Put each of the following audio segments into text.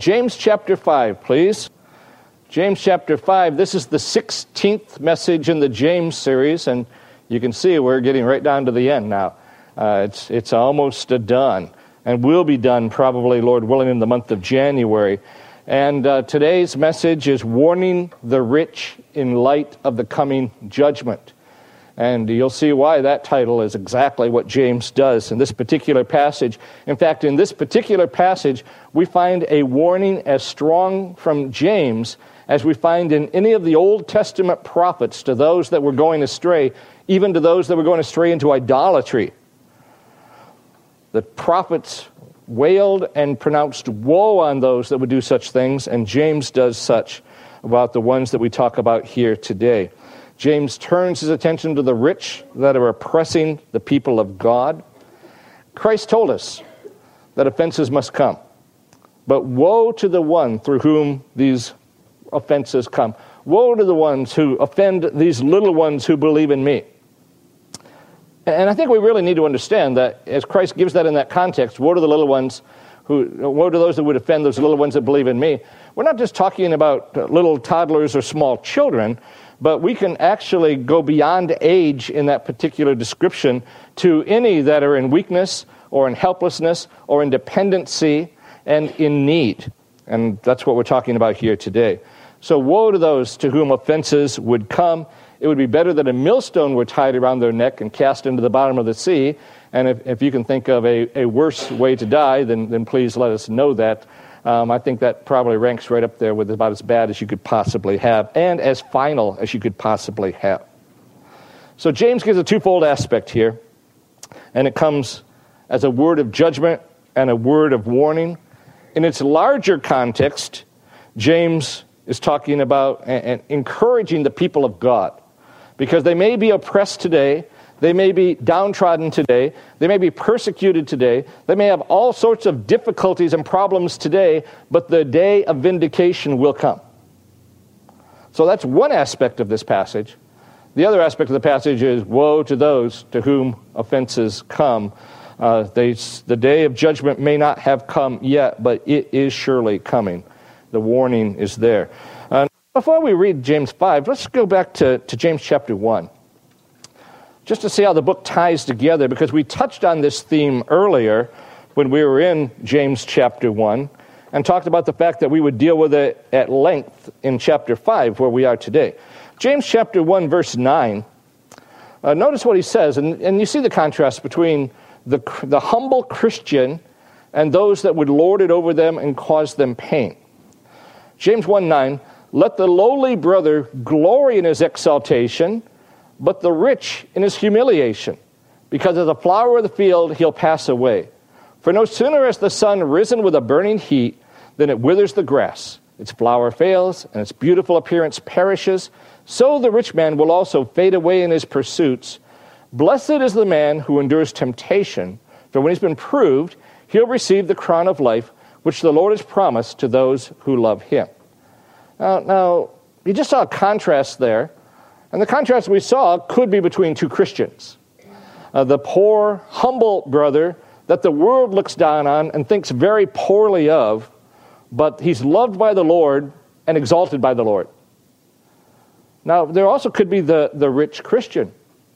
James chapter 5, please. James chapter 5, this is the 16th message in the James series, and you can see we're getting right down to the end now. It's almost done, and will be done probably, Lord willing, in the month of January. And today's message is warning the rich in light of the coming judgment. And you'll see why that title is exactly what James does in this particular passage. In fact, in this particular passage, we find a warning as strong from James as we find in any of the Old Testament prophets to those that were going astray, even to those that were going astray into idolatry. The prophets wailed and pronounced woe on those that would do such things, and James does such about the ones that we talk about here today. James turns his attention to the rich that are oppressing the people of God. Christ told us that offenses must come, but woe to the one through whom these offenses come. Woe to the ones who offend these little ones who believe in me. And I think we really need to understand that as Christ gives that in that context, woe to the little ones woe to those that would offend those little ones that believe in me. We're not just talking about little toddlers or small children, but we can actually go beyond age in that particular description to any that are in weakness or in helplessness or in dependency and in need. And that's what we're talking about here today. So woe to those to whom offenses would come. It would be better that a millstone were tied around their neck and cast into the bottom of the sea. And if you can think of a worse way to die, then please let us know that. I think that probably ranks right up there with about as bad as you could possibly have and as final as you could possibly have. So James gives a twofold aspect here, and it comes as a word of judgment and a word of warning. In its larger context, James is talking about and encouraging the people of God, because they may be oppressed today, they may be downtrodden today, they may be persecuted today, they may have all sorts of difficulties and problems today, but the day of vindication will come. So that's one aspect of this passage. The other aspect of the passage is woe to those to whom offenses come. The day of judgment may not have come yet, but it is surely coming. The warning is there. Before we read James 5, let's go back to James chapter 1, just to see how the book ties together, because we touched on this theme earlier when we were in James chapter 1 and talked about the fact that we would deal with it at length in chapter 5, where we are today. James chapter 1, verse 9, notice what he says, and you see the contrast between the humble Christian and those that would lord it over them and cause them pain. James 1:9, let the lowly brother glory in his exaltation, but the rich in his humiliation. Because as a flower of the field he'll pass away. For no sooner has the sun risen with a burning heat than it withers the grass. Its flower fails, and its beautiful appearance perishes. So the rich man will also fade away in his pursuits. Blessed is the man who endures temptation, for when he's been proved, he'll receive the crown of life, which the Lord has promised to those who love him. Now, you just saw a contrast there, and the contrast we saw could be between two Christians. The poor, humble brother that the world looks down on and thinks very poorly of, but he's loved by the Lord and exalted by the Lord. Now, there also could be the rich Christian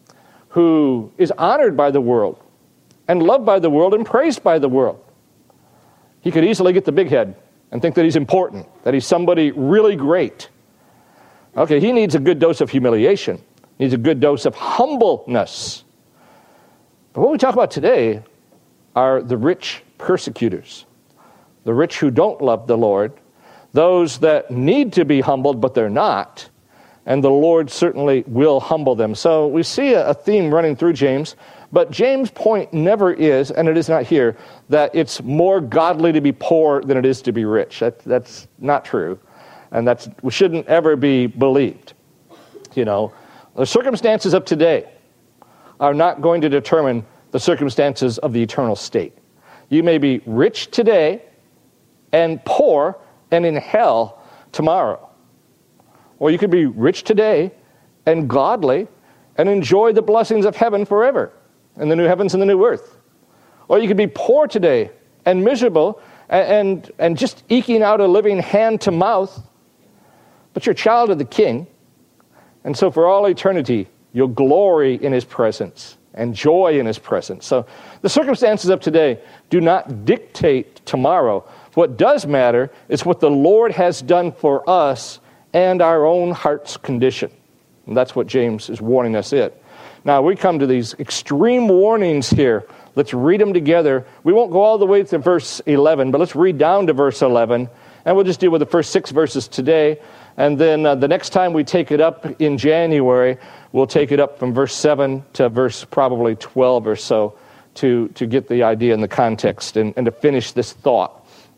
who is honored by the world and loved by the world and praised by the world. He could easily get the big head and think that he's important, that he's somebody really great. Okay, he needs a good dose of humiliation, needs a good dose of humbleness. But what we talk about today are the rich persecutors, the rich who don't love the Lord, those that need to be humbled but they're not, and the Lord certainly will humble them. So we see a theme running through James, but James' point never is, and it is not here, that it's more godly to be poor than it is to be rich. That's not true, and that shouldn't ever be believed. You know, the circumstances of today are not going to determine the circumstances of the eternal state. You may be rich today and poor and in hell tomorrow. Or you could be rich today and godly and enjoy the blessings of heaven forever in the new heavens and the new earth. Or you could be poor today and miserable and just eking out a living hand to mouth, but you're a child of the King. And so for all eternity, you'll glory in his presence and joy in his presence. So the circumstances of today do not dictate tomorrow. What does matter is what the Lord has done for us and our own heart's condition. And that's what James is warning us in. Now, we come to these extreme warnings here. Let's read them together. We won't go all the way to verse 11, but let's read down to verse 11, and we'll just deal with the first 6 verses today. And then the next time we take it up in January, we'll take it up from verse 7 to verse probably 12 or so to get the idea and the context and to finish this thought.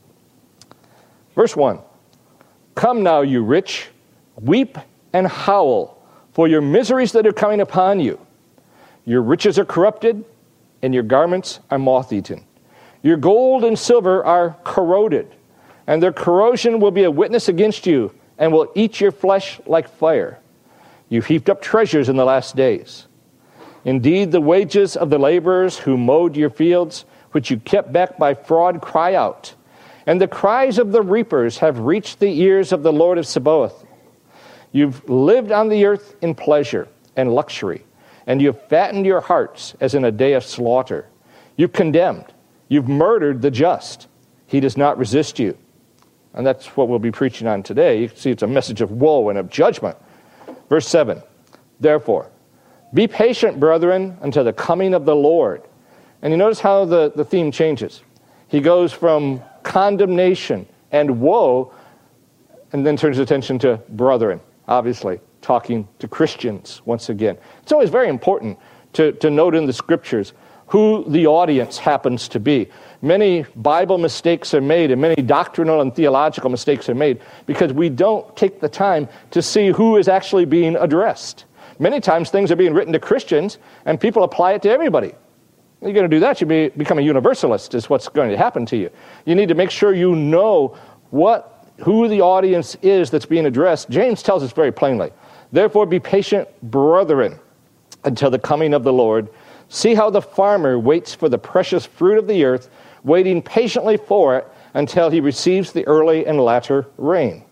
Verse 1, "Come now, you rich, weep and howl for your miseries that are coming upon you. Your riches are corrupted, and your garments are moth-eaten. Your gold and silver are corroded, and their corrosion will be a witness against you, and will eat your flesh like fire. You've heaped up treasures in the last days. Indeed, the wages of the laborers who mowed your fields, which you kept back by fraud, cry out. And the cries of the reapers have reached the ears of the Lord of Sabaoth. You've lived on the earth in pleasure and luxury, and you've fattened your hearts as in a day of slaughter. You've condemned, you've murdered the just. He does not resist you." And that's what we'll be preaching on today. You can see it's a message of woe and of judgment. Verse 7, "Therefore, be patient, brethren, until the coming of the Lord." And you notice how the theme changes. He goes from condemnation and woe, and then turns attention to brethren, obviously, talking to Christians once again. It's always very important to note in the Scriptures who the audience happens to be. Many Bible mistakes are made, and many doctrinal and theological mistakes are made because we don't take the time to see who is actually being addressed. Many times things are being written to Christians, and people apply it to everybody. You're going to do that, you become a universalist is what's going to happen to you. You need to make sure you know who the audience is that's being addressed. James tells us very plainly, "Therefore be patient, brethren, until the coming of the Lord. See how the farmer waits for the precious fruit of the earth, waiting patiently for it until he receives the early and latter rain."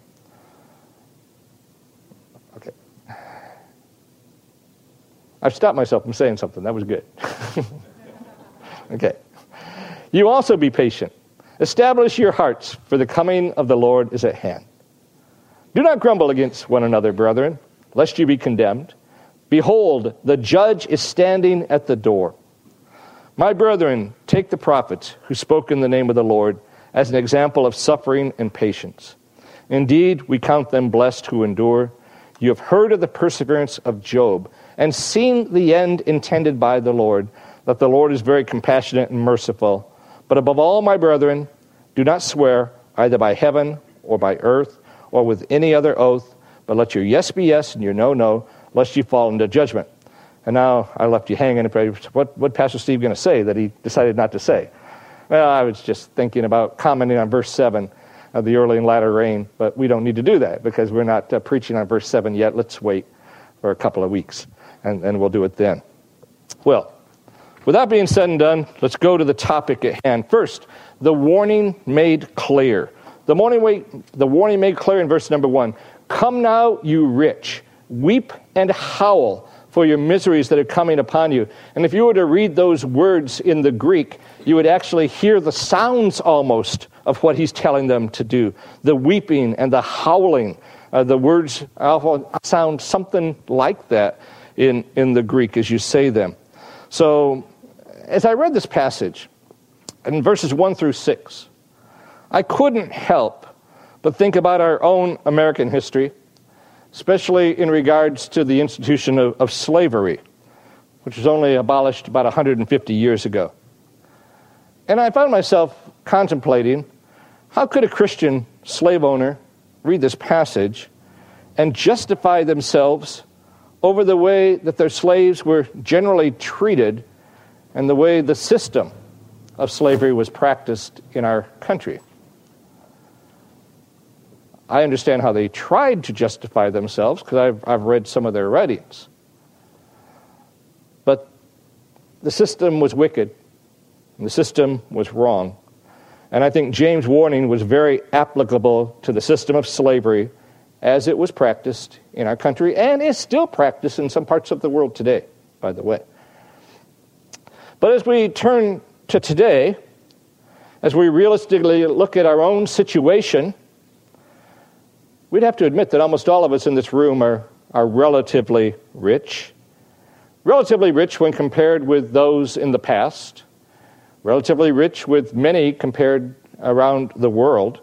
Okay. I've stopped myself from saying something. That was good. Okay. "You also be patient. Establish your hearts, for the coming of the Lord is at hand. Do not grumble against one another, brethren, lest you be condemned. Behold, the judge is standing at the door. My brethren, take the prophets who spoke in the name of the Lord as an example of suffering and patience. Indeed, we count them blessed who endure. You have heard of the perseverance of Job and seen the end intended by the Lord, that the Lord is very compassionate and merciful. But above all, my brethren, do not swear either by heaven or by earth or with any other oath, but let your yes be yes and your no, no, lest you fall into judgment." And now I left you hanging. What Pastor Steve going to say that he decided not to say? Well, I was just thinking about commenting on verse 7 of the early and latter rain, but we don't need to do that because we're not preaching on verse 7 yet. Let's wait for a couple of weeks, and we'll do it then. Well, with that being said and done, let's go to the topic at hand. First, the warning made clear. The warning made clear in verse number 1. "Come now, you rich, weep and howl for your miseries that are coming upon you." And if you were to read those words in the Greek, you would actually hear the sounds almost of what he's telling them to do. The weeping and the howling. The words sound something like that in the Greek as you say them. So, as I read this passage, in verses 1 through 6, I couldn't help but think about our own American history, especially in regards to the institution of slavery, which was only abolished about 150 years ago. And I found myself contemplating, how could a Christian slave owner read this passage and justify themselves over the way that their slaves were generally treated and the way the system of slavery was practiced in our country? I understand how they tried to justify themselves because I've read some of their writings. But the system was wicked, and the system was wrong. And I think James' warning was very applicable to the system of slavery as it was practiced in our country and is still practiced in some parts of the world today, by the way. But as we turn to today, as we realistically look at our own situation, we'd have to admit that almost all of us in this room are relatively rich. Relatively rich when compared with those in the past. Relatively rich with many compared around the world.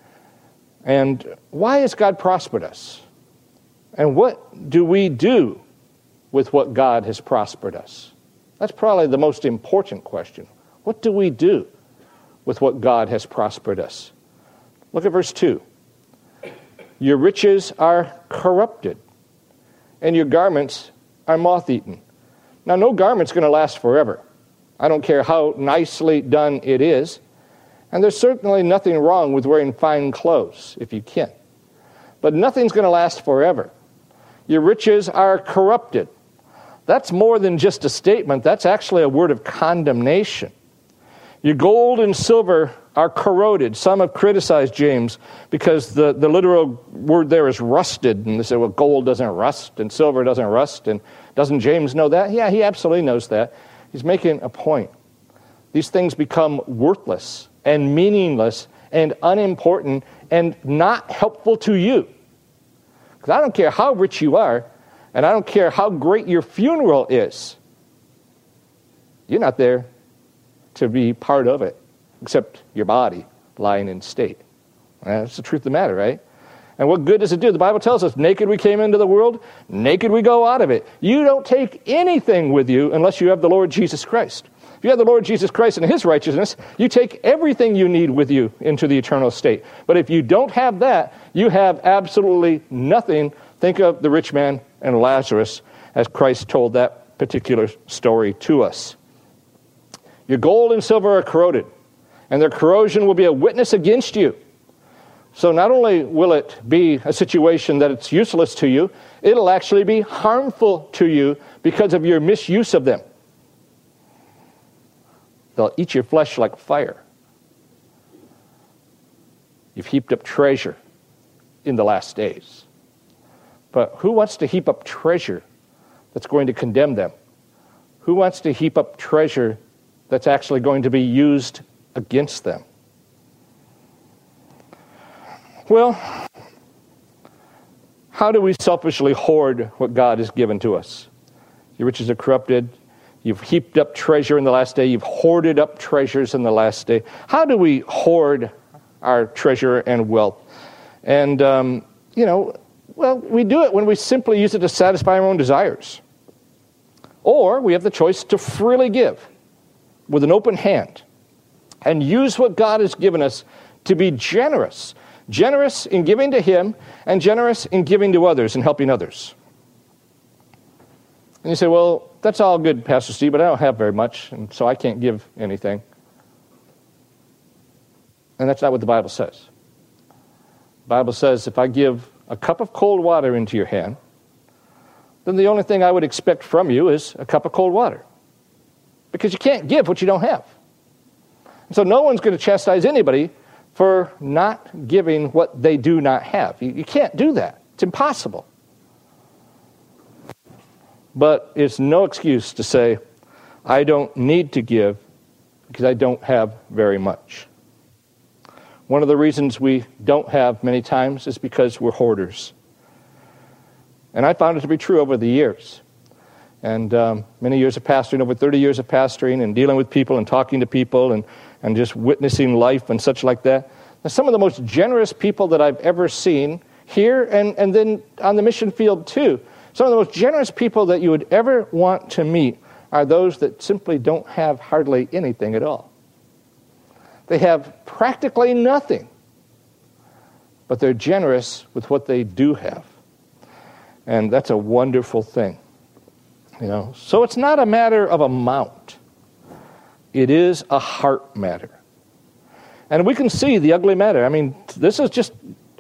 And why has God prospered us? And what do we do with what God has prospered us? That's probably the most important question. What do we do with what God has prospered us? Look at verse 2. Your riches are corrupted, and your garments are moth-eaten. Now, no garment's going to last forever. I don't care how nicely done it is. And there's certainly nothing wrong with wearing fine clothes, if you can. But nothing's going to last forever. Your riches are corrupted. That's more than just a statement. That's actually a word of condemnation. Your gold and silver are corroded. Some have criticized James because the literal word there is rusted. And they say, well, gold doesn't rust and silver doesn't rust. And doesn't James know that? Yeah, he absolutely knows that. He's making a point. These things become worthless and meaningless and unimportant and not helpful to you. Because I don't care how rich you are, and I don't care how great your funeral is. You're not there to be part of it, except your body lying in state. That's the truth of the matter, right? And what good does it do? The Bible tells us, naked we came into the world, naked we go out of it. You don't take anything with you unless you have the Lord Jesus Christ. If you have the Lord Jesus Christ and His righteousness, you take everything you need with you into the eternal state. But if you don't have that, you have absolutely nothing. Think of the rich man and Lazarus as Christ told that particular story to us. Your gold and silver are corroded, and their corrosion will be a witness against you. So not only will it be a situation that it's useless to you, it'll actually be harmful to you because of your misuse of them. They'll eat your flesh like fire. You've heaped up treasure in the last days. But who wants to heap up treasure that's going to condemn them? Who wants to heap up treasure that's actually going to be used against them? Well, how do we selfishly hoard what God has given to us? Your riches are corrupted. You've heaped up treasure in the last day. You've hoarded up treasures in the last day. How do we hoard our treasure and wealth? And, well, we do it when we simply use it to satisfy our own desires. Or we have the choice to freely give with an open hand and use what God has given us to be generous. Generous in giving to Him and generous in giving to others and helping others. And you say, well, that's all good, Pastor Steve, but I don't have very much, and so I can't give anything. And that's not what the Bible says. The Bible says if I give a cup of cold water into your hand, then the only thing I would expect from you is a cup of cold water. Because you can't give what you don't have. And so no one's going to chastise anybody for not giving what they do not have. You can't do that. It's impossible. But it's no excuse to say, I don't need to give because I don't have very much. One of the reasons we don't have many times is because we're hoarders. And I found it to be true over the years. And many years of pastoring, over 30 years of pastoring and dealing with people and talking to people and just witnessing life and such like that. Now, some of the most generous people that I've ever seen here and then on the mission field too. Some of the most generous people that you would ever want to meet are those that simply don't have hardly anything at all. They have practically nothing, but they're generous with what they do have. And that's a wonderful thing. So it's not a matter of amount. It is a heart matter. And we can see the ugly matter. I mean, this is just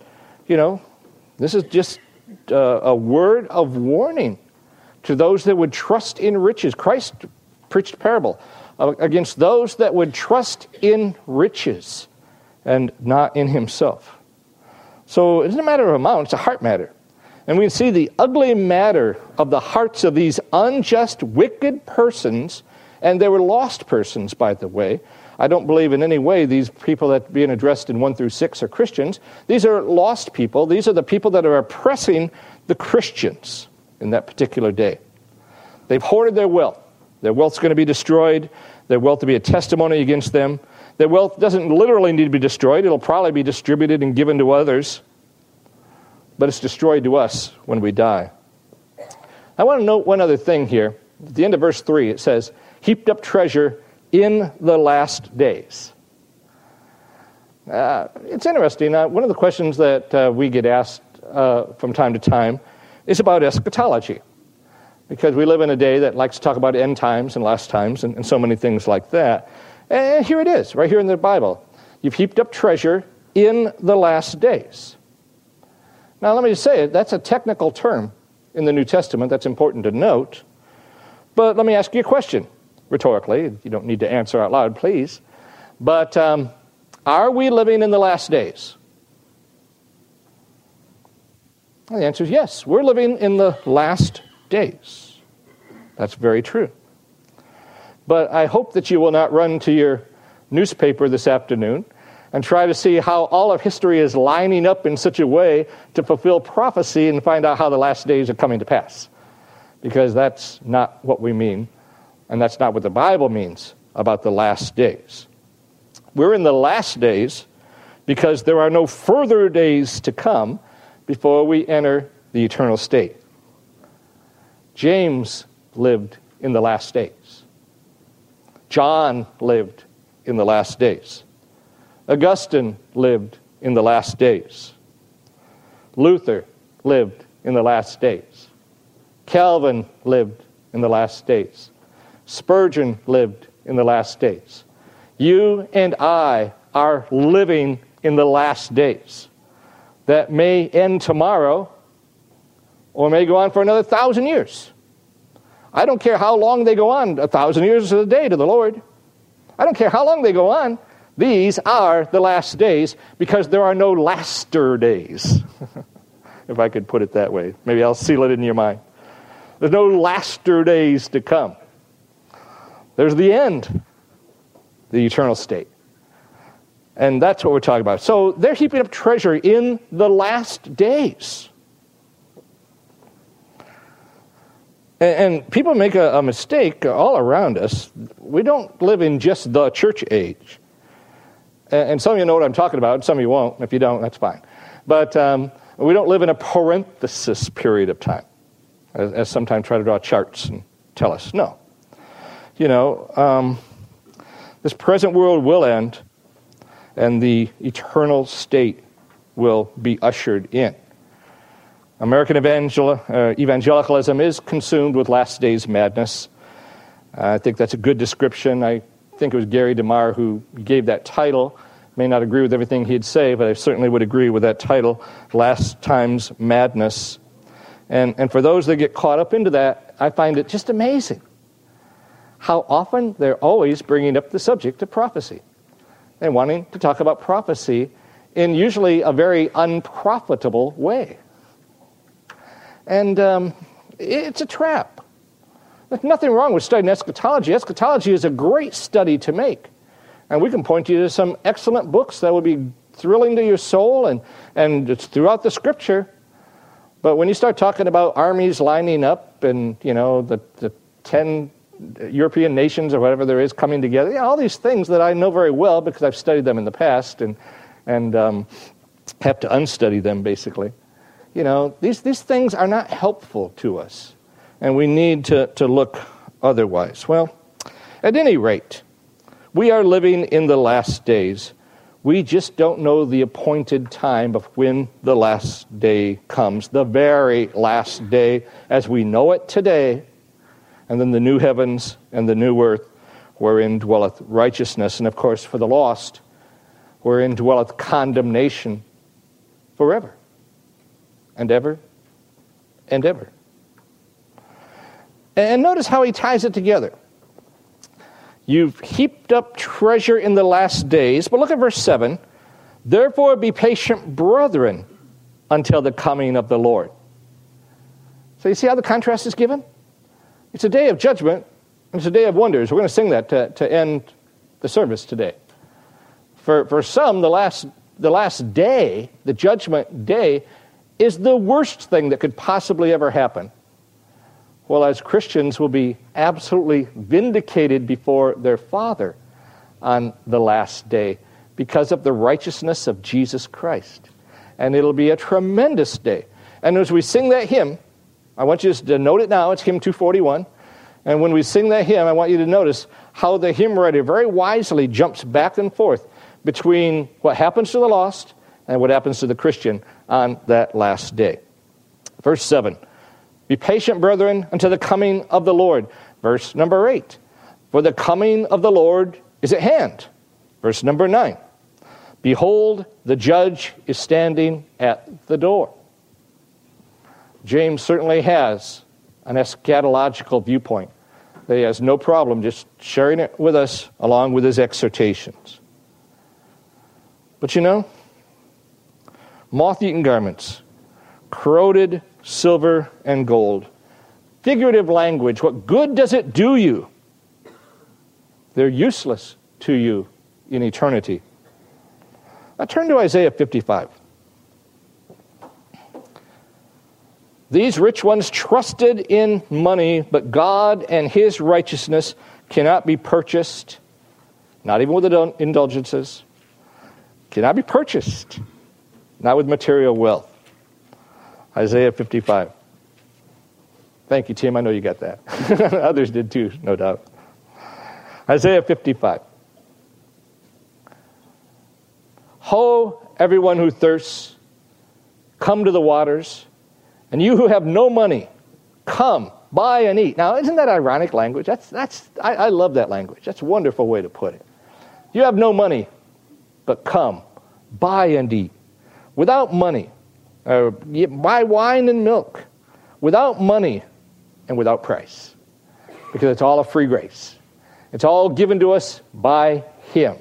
a word of warning to those that would trust in riches. Christ preached a parable against those that would trust in riches. and not in himself. So it isn't a matter of amount, it's a heart matter. And we see the ugly matter of the hearts of these unjust, wicked persons, and they were lost persons, by the way. I don't believe in any way these people that are being addressed in 1 through 6 are Christians. These are lost people. These are the people that are oppressing the Christians in that particular day. They've hoarded their wealth. Their wealth's going to be destroyed. Their wealth will be a testimony against them. Their wealth doesn't literally need to be destroyed. It'll probably be distributed and given to others. But it's destroyed to us when we die. I want to note one other thing here. At the end of verse 3, it says, heaped up treasure in the last days. It's interesting. One of the questions that we get asked from time to time is about eschatology. Because we live in a day that likes to talk about end times and last times and so many things like that. And here it is, right here in the Bible. You've heaped up treasure in the last days. Now, let me just say, that's a technical term in the New Testament that's important to note. But let me ask you a question, rhetorically. You don't need to answer out loud, please. But are we living in the last days? Well, the answer is yes. We're living in the last days. That's very true. But I hope that you will not run to your newspaper this afternoon and try to see how all of history is lining up in such a way to fulfill prophecy and find out how the last days are coming to pass. Because that's not what we mean, and that's not what the Bible means about the last days. We're in the last days because there are no further days to come before we enter the eternal state. James lived in the last days. John lived in the last days. Augustine lived in the last days. Luther lived in the last days. Calvin lived in the last days. Spurgeon lived in the last days. You and I are living in the last days. That may end tomorrow or may go on for another 1,000 years. I don't care how long they go on. 1,000 years is a day to the Lord. I don't care how long they go on. These are the last days because there are no laster days. If I could put it that way. Maybe I'll seal it in your mind. There's no laster days to come. There's the end, the eternal state. And that's what we're talking about. So they're heaping up treasure in the last days. And people make a mistake all around us. We don't live in just the church age. And some of you know what I'm talking about. Some of you won't. If you don't, that's fine. But we don't live in a parenthesis period of time, as sometimes try to draw charts and tell us. No. You know, this present world will end, and the eternal state will be ushered in. American evangelicalism is consumed with last days madness. I think that's a good description. I think it was Gary DeMar who gave that title. May not agree with everything he'd say, but I certainly would agree with that title, Last Times Madness. And for those that get caught up into that, I find it just amazing how often they're always bringing up the subject of prophecy. They're wanting to talk about prophecy in usually a very unprofitable way. And it's a trap. There's nothing wrong with studying eschatology. Eschatology is a great study to make. And we can point you to some excellent books that will be thrilling to your soul, and it's throughout the Scripture. But when you start talking about armies lining up and, you know, the 10 European nations or whatever there is coming together, all these things that I know very well because I've studied them in the past and have to unstudy them, basically. You know, these things are not helpful to us, and we need to look otherwise. Well, at any rate, we are living in the last days. We just don't know the appointed time of when the last day comes, the very last day as we know it today, and then the new heavens and the new earth wherein dwelleth righteousness. And of course, for the lost, wherein dwelleth condemnation forever and ever and ever. And notice how he ties it together. You've heaped up treasure in the last days. But look at verse 7. Therefore be patient, brethren, until the coming of the Lord. So you see how the contrast is given? It's a day of judgment, and it's a day of wonders. We're going to sing that to end the service today. For some, the last day, the judgment day, is the worst thing that could possibly ever happen. Well, as Christians will be absolutely vindicated before their Father on the last day because of the righteousness of Jesus Christ. And it'll be a tremendous day. And as we sing that hymn, I want you to note it now. It's hymn 241. And when we sing that hymn, I want you to notice how the hymn writer very wisely jumps back and forth between what happens to the lost and what happens to the Christian on that last day. Verse 7, be patient, brethren, until the coming of the Lord. Verse number 8, for the coming of the Lord is at hand. Verse number 9, behold, the judge is standing at the door. James certainly has an eschatological viewpoint that he has no problem just sharing it with us along with his exhortations. But you know, moth-eaten garments, corroded silver and gold, figurative language, what good does it do you? They're useless to you in eternity. Now turn to Isaiah 55. These rich ones trusted in money, but God and his righteousness cannot be purchased, not even with indulgences, cannot be purchased, not with material wealth. Isaiah 55. Thank you, Tim. I know you got that. Others did too, no doubt. Isaiah 55. Ho, everyone who thirsts, come to the waters. And you who have no money, come, buy and eat. Now, isn't that ironic language? I love that language. That's a wonderful way to put it. You have no money, but come, buy and eat. Without money, buy wine and milk. Without money and without price. Because it's all a free grace. It's all given to us by him.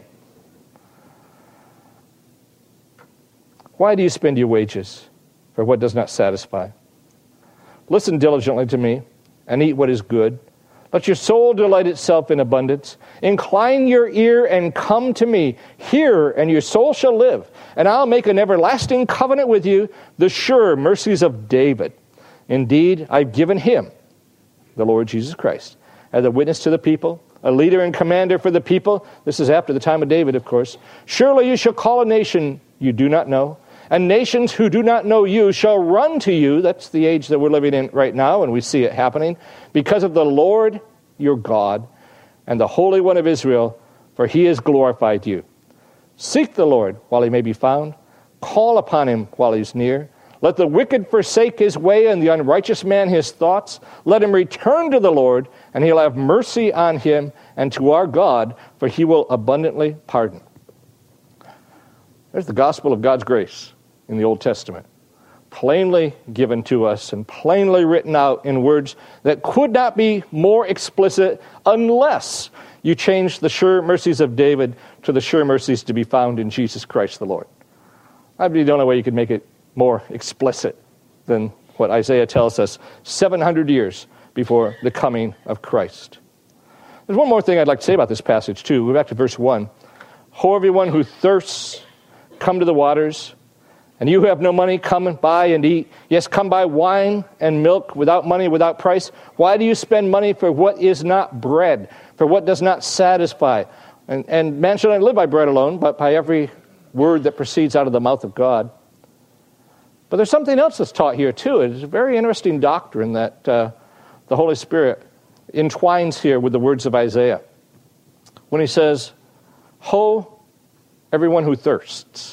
Why do you spend your wages for what does not satisfy? Listen diligently to me, and eat what is good. Let your soul delight itself in abundance. Incline your ear and come to me. Hear, and your soul shall live. And I'll make an everlasting covenant with you, the sure mercies of David. Indeed, I've given him, the Lord Jesus Christ, as a witness to the people, a leader and commander for the people. This is after the time of David, of course. Surely you shall call a nation you do not know, and nations who do not know you shall run to you. That's the age that we're living in right now, and we see it happening. Because of the Lord your God and the Holy One of Israel, for he has glorified you. Seek the Lord while he may be found. Call upon him while he's near. Let the wicked forsake his way and the unrighteous man his thoughts. Let him return to the Lord, and he'll have mercy on him and to our God, for he will abundantly pardon. There's the gospel of God's grace in the Old Testament, plainly given to us and plainly written out in words that could not be more explicit unless you change the sure mercies of David to the sure mercies to be found in Jesus Christ the Lord. I really don't know way you could make it more explicit than what Isaiah tells us 700 years before the coming of Christ. There's one more thing I'd like to say about this passage too. Go back to verse 1. Ho, everyone who thirsts, come to the waters. And you who have no money, come and buy and eat. Yes, come buy wine and milk without money, without price. Why do you spend money for what is not bread, for what does not satisfy? And man shall not live by bread alone, but by every word that proceeds out of the mouth of God. But there's something else that's taught here too. It's a very interesting doctrine that the Holy Spirit entwines here with the words of Isaiah. When he says, Ho, everyone who thirsts.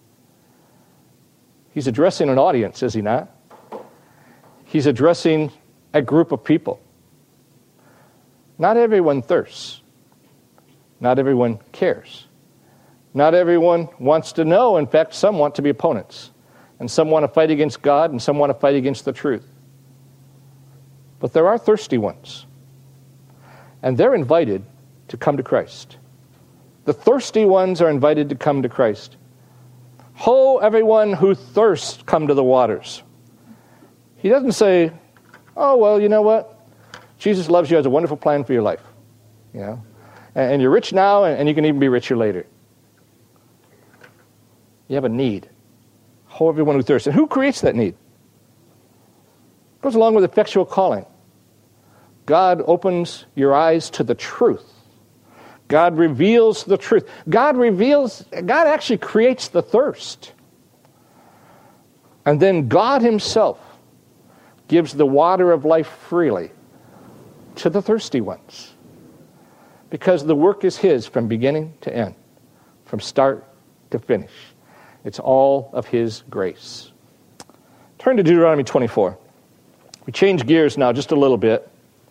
He's addressing an audience, is he not? He's addressing a group of people. Not everyone thirsts. Not everyone cares. Not everyone wants to know. In fact, some want to be opponents. And some want to fight against God, and some want to fight against the truth. But there are thirsty ones. And they're invited to come to Christ. The thirsty ones are invited to come to Christ. Ho, everyone who thirsts, come to the waters. He doesn't say, oh, well, you know what? Jesus loves you, has a wonderful plan for your life. You know, and you're rich now, and you can even be richer later. You have a need. Ho, everyone who thirsts. And who creates that need? It goes along with effectual calling. God opens your eyes to the truth. God reveals the truth. God actually creates the thirst. And then God himself gives the water of life freely to the thirsty ones. Because the work is his from beginning to end, from start to finish. It's all of his grace. Turn to Deuteronomy 24. We change gears now just a little bit.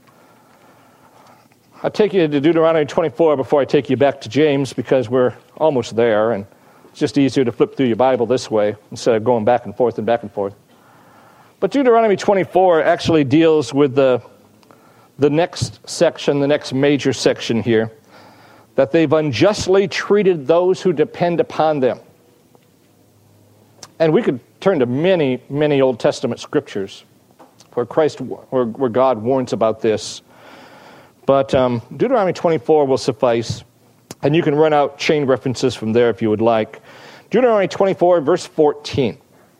I'll take you to Deuteronomy 24 before I take you back to James, because we're almost there, and it's just easier to flip through your Bible this way instead of going back and forth and back and forth. But Deuteronomy 24 actually deals with the next section, the next major section here, that they've unjustly treated those who depend upon them. And we could turn to many, many Old Testament scriptures where God warns about this. But Deuteronomy 24 will suffice, and you can run out chain references from there if you would like. Deuteronomy 24, verse 14.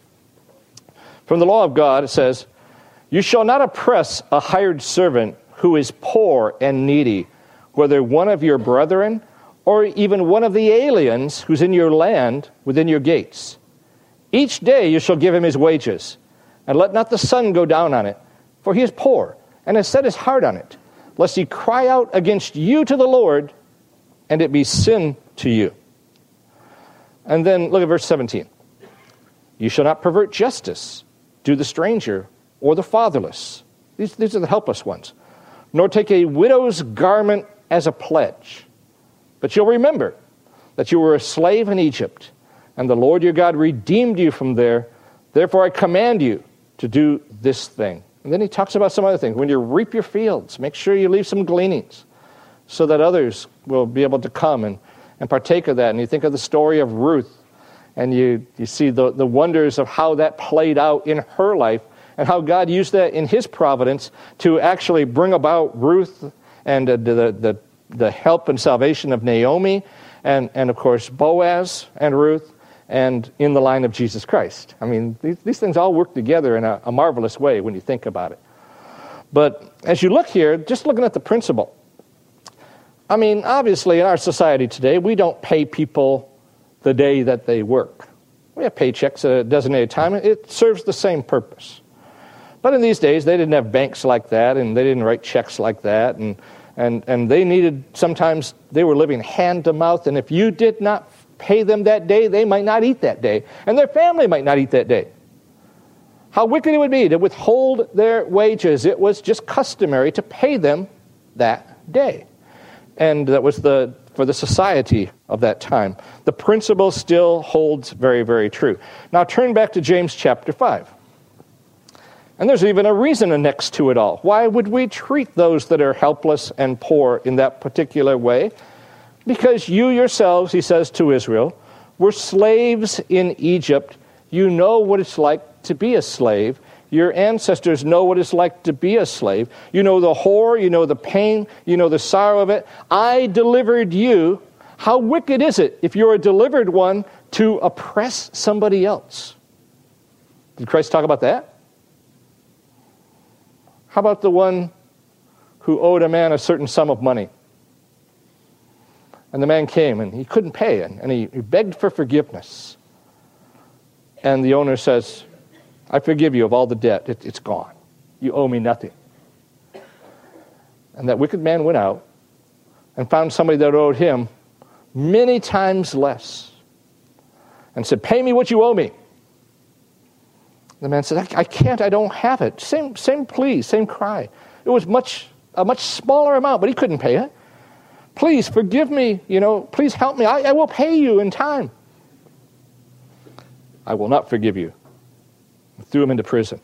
From the law of God, it says, "You shall not oppress a hired servant who is poor and needy, whether one of your brethren or even one of the aliens who's in your land within your gates. Each day you shall give him his wages, and let not the sun go down on it, for he is poor, and has set his heart on it, lest he cry out against you to the Lord, and it be sin to you." And then look at verse 17. "You shall not pervert justice, do the stranger or the fatherless." These are the helpless ones. "Nor take a widow's garment as a pledge. But you'll remember that you were a slave in Egypt, and the Lord your God redeemed you from there. Therefore I command you to do this thing." And then he talks about some other things. When you reap your fields, make sure you leave some gleanings so that others will be able to come and partake of that. And you think of the story of Ruth, and you see the wonders of how that played out in her life, and how God used that in his providence to actually bring about Ruth and the help and salvation of Naomi, and of course Boaz and Ruth, and in the line of Jesus Christ. I mean, these things all work together in a marvelous way when you think about it. But as you look here, just looking at the principle, I mean, obviously in our society today, we don't pay people the day that they work. We have paychecks at a designated time. It serves the same purpose. But in these days, they didn't have banks like that, and they didn't write checks like that, and they needed, sometimes they were living hand to mouth, and if you did not pay them that day, they might not eat that day, and their family might not eat that day. How wicked it would be to withhold their wages. It was just customary to pay them that day. And that was for the society of that time. The principle still holds very, very true. Now turn back to James chapter 5. And there's even a reason next to it all. Why would we treat those that are helpless and poor in that particular way? Because you yourselves, he says to Israel, were slaves in Egypt. You know what it's like to be a slave. Your ancestors know what it's like to be a slave. You know the horror, you know the pain, you know the sorrow of it. I delivered you. How wicked is it if you're a delivered one to oppress somebody else? Did Christ talk about that? How about the one who owed a man a certain sum of money? And the man came, and he couldn't pay, and he begged for forgiveness. And the owner says, "I forgive you of all the debt. It's gone. You owe me nothing." And that wicked man went out and found somebody that owed him many times less and said, "Pay me what you owe me." The man said, I can't, I don't have it. Same plea, same cry. It was a much smaller amount, but he couldn't pay it. "Please forgive me, please help me. I will pay you in time." "I will not forgive you." Threw him into prison.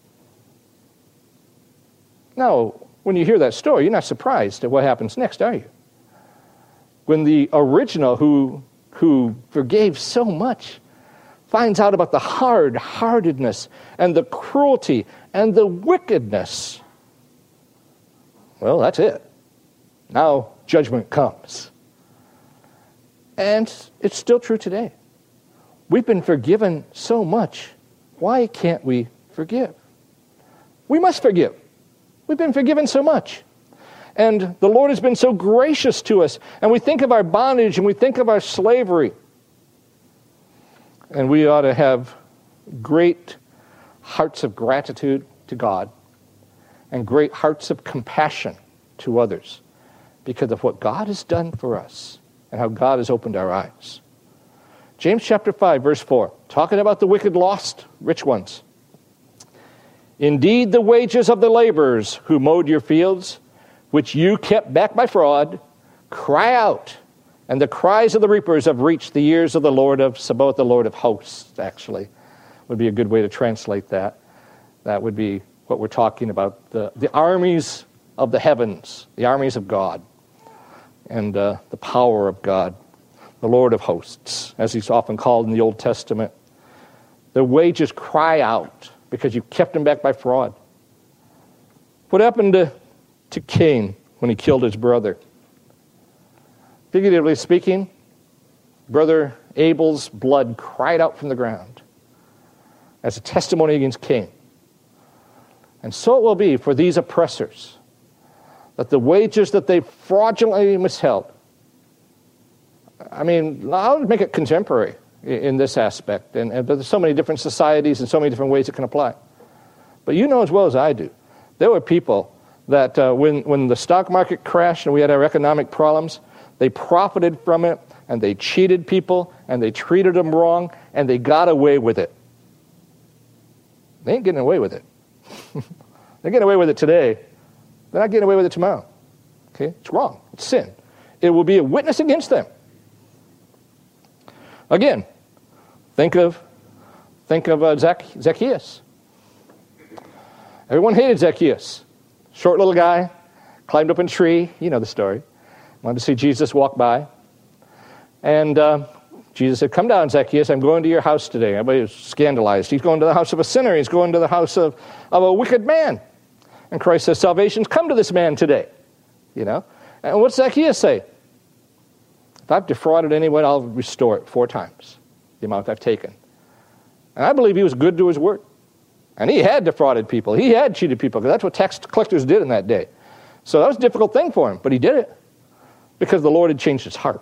Now, when you hear that story, you're not surprised at what happens next, are you? When the original who forgave so much finds out about the hard-heartedness and the cruelty and the wickedness, well, that's it. Now judgment comes. And it's still true today. We've been forgiven so much. Why can't we forgive? We must forgive. We've been forgiven so much. And the Lord has been so gracious to us. And we think of our bondage and we think of our slavery. And we ought to have great hearts of gratitude to God and great hearts of compassion to others because of what God has done for us and how God has opened our eyes. James chapter 5, verse 4, talking about the wicked, lost, rich ones. Indeed, the wages of the laborers who mowed your fields, which you kept back by fraud, cry out, and the cries of the reapers have reached the ears of the Lord of Sabaoth, the Lord of hosts, actually, would be a good way to translate that. That would be what we're talking about, the armies of the heavens, the armies of God, and the power of God, the Lord of hosts, as he's often called in the Old Testament. Their wages cry out because you kept them back by fraud. What happened to Cain when he killed his brother? Figuratively speaking, brother Abel's blood cried out from the ground as a testimony against Cain. And so it will be for these oppressors, that the wages that they fraudulently withheld. I mean, I'll make it contemporary in this aspect. And there's so many different societies and so many different ways it can apply. But you know as well as I do, there were people that when the stock market crashed and we had our economic problems, they profited from it and they cheated people and they treated them wrong and they got away with it. They ain't getting away with it. They're getting away with it today. They're not getting away with it tomorrow. Okay? It's wrong. It's sin. It will be a witness against them. Again, think of Zacchaeus. Everyone hated Zacchaeus. Short little guy, climbed up in a tree. You know the story. Wanted to see Jesus walk by. And Jesus said, "Come down, Zacchaeus. I'm going to your house today." Everybody was scandalized. He's going to the house of a sinner. He's going to the house of a wicked man. And Christ says, "Salvation's come to this man today." You know? And what's Zacchaeus say? If I've defrauded anyone, I'll restore it 4 times the amount I've taken. And I believe he was good to his word. And he had defrauded people. He had cheated people, because that's what tax collectors did in that day. So that was a difficult thing for him, but he did it because the Lord had changed his heart.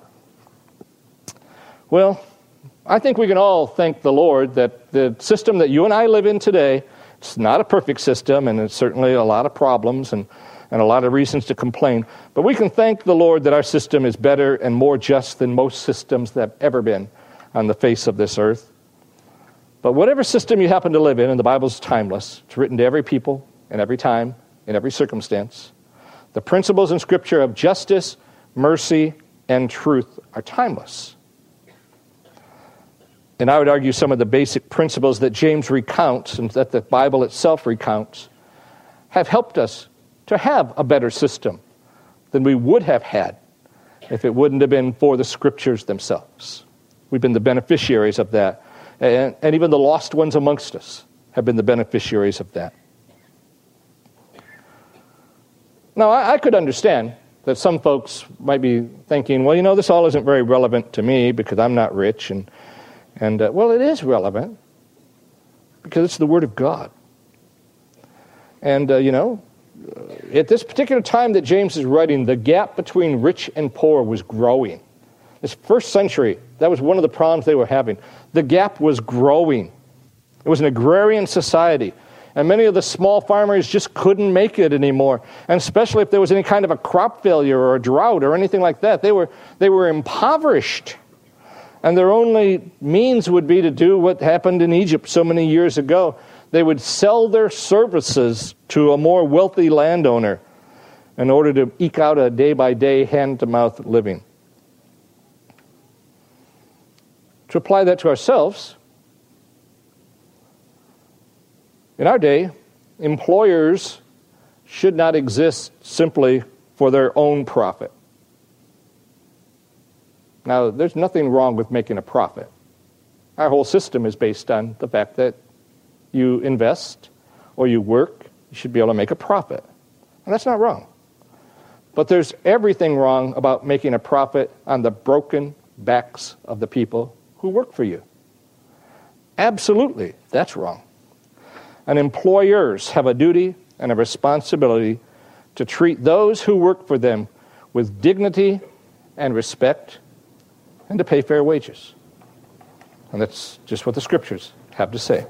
Well, I think we can all thank the Lord that the system that you and I live in today, it's not a perfect system, and it's certainly a lot of problems and a lot of reasons to complain. But we can thank the Lord that our system is better and more just than most systems that have ever been on the face of this earth. But whatever system you happen to live in, and the Bible's timeless, it's written to every people, in every time, in every circumstance, the principles in Scripture of justice, mercy, and truth are timeless. And I would argue some of the basic principles that James recounts and that the Bible itself recounts have helped us to have a better system than we would have had if it wouldn't have been for the Scriptures themselves. We've been the beneficiaries of that. And even the lost ones amongst us have been the beneficiaries of that. Now, I could understand that some folks might be thinking, well, you know, this all isn't very relevant to me because I'm not rich. And well, it is relevant because it's the Word of God. And, at this particular time that James is writing, the gap between rich and poor was growing. This first century, that was one of the problems they were having. The gap was growing. It was an agrarian society. And many of the small farmers just couldn't make it anymore. And especially if there was any kind of a crop failure or a drought or anything like that, they were impoverished. And their only means would be to do what happened in Egypt so many years ago. They would sell their services to a more wealthy landowner in order to eke out a day-by-day, hand-to-mouth living. To apply that to ourselves, in our day, employers should not exist simply for their own profit. Now, there's nothing wrong with making a profit. Our whole system is based on the fact that you invest or you work, you should be able to make a profit. And that's not wrong. But there's everything wrong about making a profit on the broken backs of the people who work for you. Absolutely, that's wrong. And employers have a duty and a responsibility to treat those who work for them with dignity and respect and to pay fair wages. And that's just what the scriptures have to say.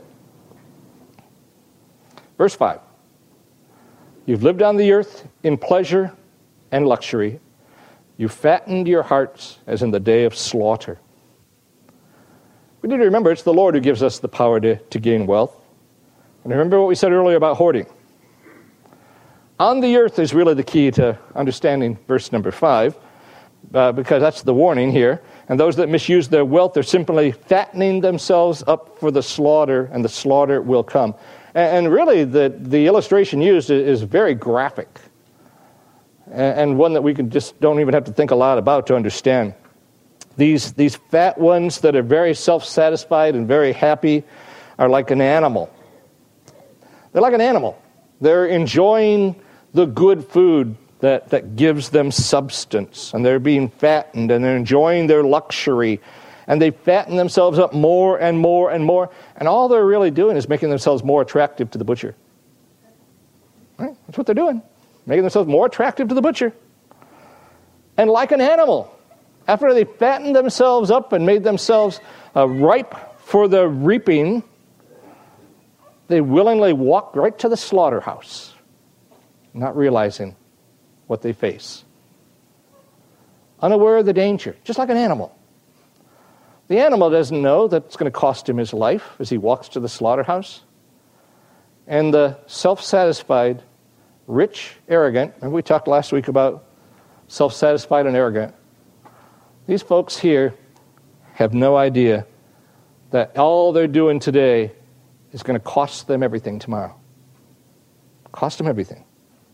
Verse 5. You've lived on the earth in pleasure and luxury. You fattened your hearts as in the day of slaughter. We need to remember it's the Lord who gives us the power to gain wealth. And remember what we said earlier about hoarding. On the earth is really the key to understanding verse number 5, because that's the warning here. And those that misuse their wealth are simply fattening themselves up for the slaughter, and the slaughter will come. And really, the illustration used is very graphic, and one that we don't even have to think a lot about to understand. These fat ones that are very self-satisfied and very happy are like an animal. They're like an animal. They're enjoying the good food that gives them substance, and they're being fattened, and they're enjoying their luxury, and they fatten themselves up more and more and more, and all they're really doing is making themselves more attractive to the butcher. Right? That's what they're doing, making themselves more attractive to the butcher. And like an animal, after they fattened themselves up and made themselves ripe for the reaping, they willingly walk right to the slaughterhouse, not realizing what they face. Unaware of the danger, just like an animal. The animal doesn't know that it's going to cost him his life as he walks to the slaughterhouse. And the self-satisfied, rich, arrogant, and we talked last week about self-satisfied and arrogant. These folks here have no idea that all they're doing today is going to cost them everything tomorrow. Cost them everything.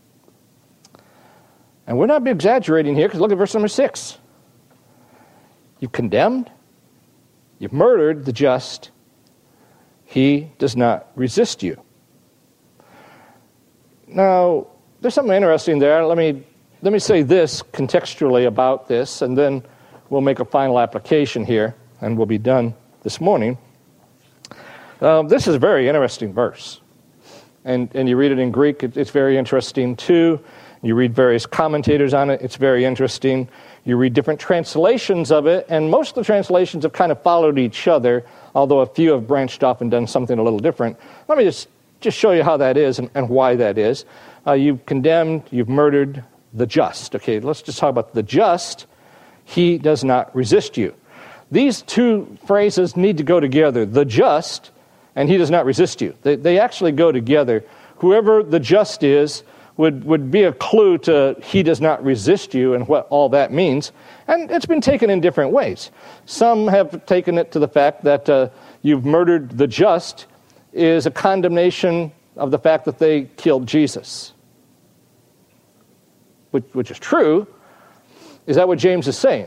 And we're not exaggerating here, because look at verse number 6. You've condemned, you've murdered the just. He does not resist you. Now, there's something interesting there. Let me say this contextually about this, and then we'll make a final application here, and we'll be done this morning. This is a very interesting verse. And you read it in Greek, it's very interesting too. You read various commentators on it, it's very interesting. You read different translations of it, and most of the translations have kind of followed each other, although a few have branched off and done something a little different. Let me just show you how that is and why that is. You've condemned, you've murdered the just. Okay, let's just talk about the just. He does not resist you. These two phrases need to go together. The just and he does not resist you. They actually go together. Whoever the just is would be a clue to he does not resist you and what all that means. And it's been taken in different ways. Some have taken it to the fact that you've murdered the just is a condemnation of the fact that they killed Jesus. Which is true. Is that what James is saying?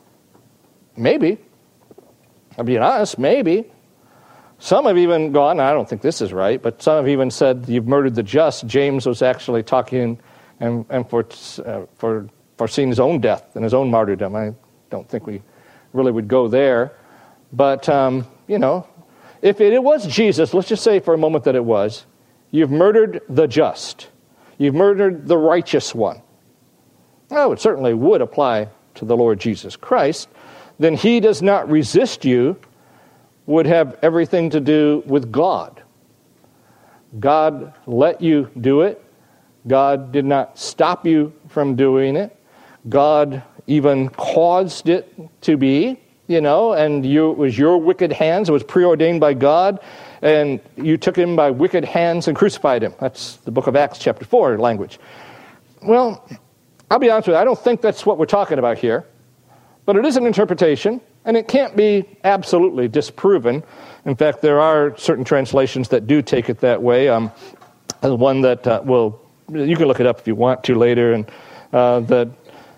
Maybe. I'm being honest, maybe. Some have even gone, I don't think this is right, but some have even said you've murdered the just. James was actually talking and foreseeing his own death and his own martyrdom. I don't think we really would go there. But, if it was Jesus, let's just say for a moment that it was, you've murdered the just. You've murdered the righteous one. Well, it certainly would apply to the Lord Jesus Christ. Then he does not resist you would have everything to do with God. God let you do it. God did not stop you from doing it. God even caused it to be, and it was your wicked hands. It was preordained by God, and you took him by wicked hands and crucified him. That's the book of Acts chapter 4 language. Well, I'll be honest with you, I don't think that's what we're talking about here. But it is an interpretation, and it can't be absolutely disproven. In fact, there are certain translations that do take it that way. One that you can look it up if you want to later, and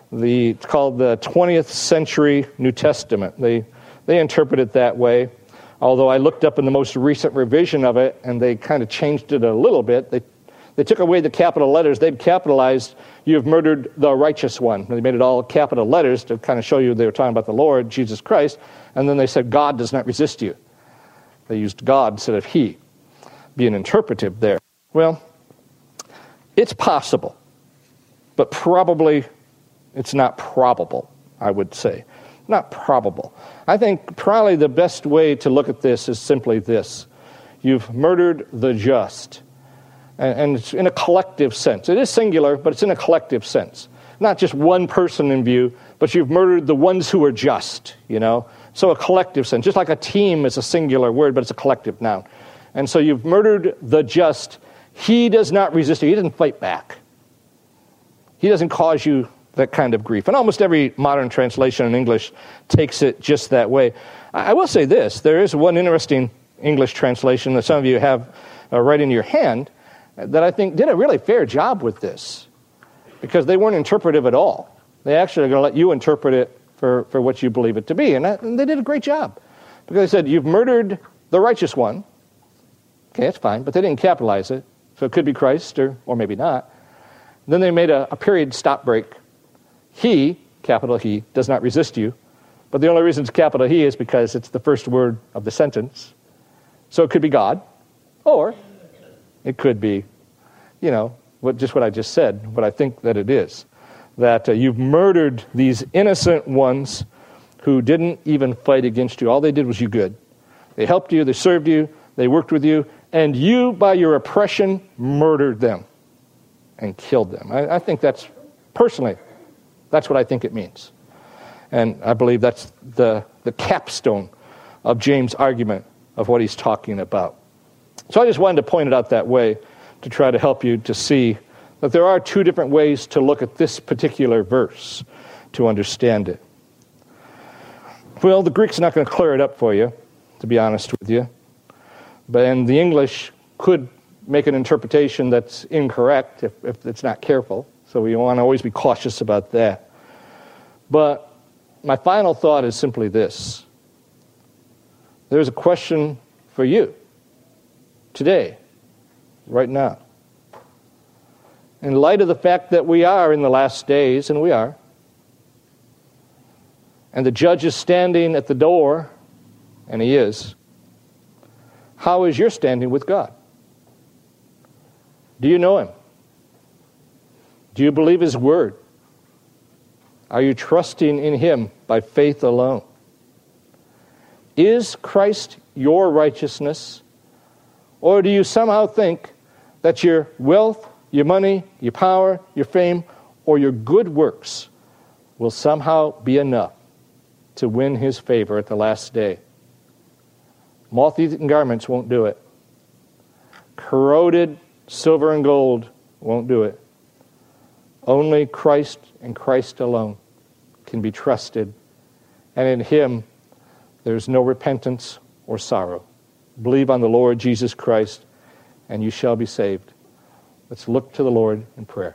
it's called the 20th Century New Testament. They interpret it that way. Although I looked up in the most recent revision of it, and they kind of changed it a little bit. They took away the capital letters. They'd capitalized, "You have murdered the righteous one." They made it all capital letters to kind of show you they were talking about the Lord, Jesus Christ. And then they said, "God does not resist you." They used God instead of he, being interpretive there. Well, it's possible, but probably it's not probable, I would say. Not probable. I think probably the best way to look at this is simply this. You've murdered the just. And it's in a collective sense. It is singular, but it's in a collective sense. Not just one person in view, but you've murdered the ones who are just, So a collective sense. Just like a team is a singular word, but it's a collective noun. And so you've murdered the just. He does not resist you. He doesn't fight back. He doesn't cause you that kind of grief. And almost every modern translation in English takes it just that way. I will say this. There is one interesting English translation that some of you have right in your hand that I think did a really fair job with this, because they weren't interpretive at all. They actually are going to let you interpret it for what you believe it to be. And they did a great job, because they said, "You've murdered the righteous one." Okay, that's fine, but they didn't capitalize it, so it could be Christ or maybe not. Then they made a period stop break. He, capital He, does not resist you. But the only reason it's capital He is because it's the first word of the sentence. So it could be God, or it could be, what I just said, what I think that it is. That you've murdered these innocent ones who didn't even fight against you. All they did was you good. They helped you, they served you, they worked with you, and you, by your oppression, murdered them and killed them. I think that's what I think it means. And I believe that's the capstone of James' argument of what he's talking about. So I just wanted to point it out that way to try to help you to see that there are two different ways to look at this particular verse to understand it. Well, the Greek's not going to clear it up for you, to be honest with you. And the English could make an interpretation that's incorrect if it's not careful. So we want to always be cautious about that. But my final thought is simply this. There's a question for you today, right now. In light of the fact that we are in the last days, and we are, and the judge is standing at the door, and he is, how is your standing with God? Do you know him? Do you believe his word? Are you trusting in him by faith alone? Is Christ your righteousness? Or do you somehow think that your wealth, your money, your power, your fame, or your good works will somehow be enough to win his favor at the last day? Moth-eaten garments won't do it. Corroded silver and gold won't do it. Only Christ and Christ alone can be trusted, and in him there's no repentance or sorrow. Believe on the Lord Jesus Christ, and you shall be saved. Let's look to the Lord in prayer.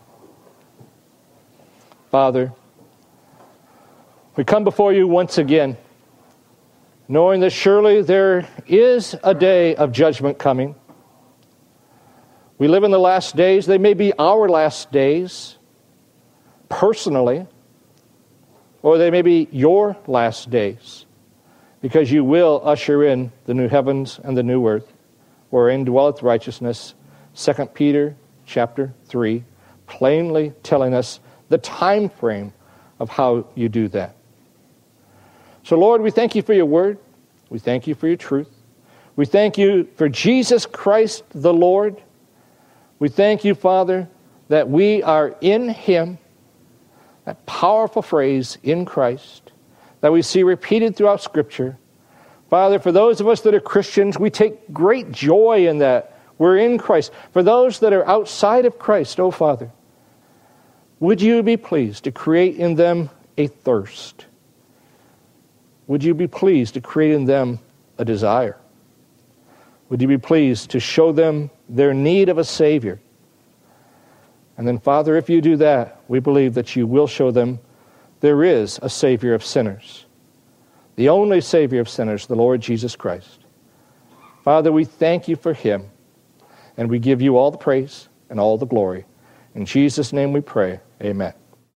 Father, we come before you once again, knowing that surely there is a day of judgment coming. We live in the last days. They may be our last days, personally, or they may be your last days, because you will usher in the new heavens and the new earth, wherein dwelleth righteousness. 2 Peter chapter 3, plainly telling us the time frame of how you do that. So, Lord, we thank you for your word. We thank you for your truth. We thank you for Jesus Christ the Lord. We thank you, Father, that we are in him, that powerful phrase, in Christ, that we see repeated throughout Scripture. Father, for those of us that are Christians, we take great joy in that. We're in Christ. For those that are outside of Christ, oh Father, would you be pleased to create in them a thirst? Would you be pleased to create in them a desire? Would you be pleased to show them their need of a Savior? And then, Father, if you do that, we believe that you will show them there is a Savior of sinners, the only Savior of sinners, the Lord Jesus Christ. Father, we thank you for him, and we give you all the praise and all the glory. In Jesus' name we pray, amen.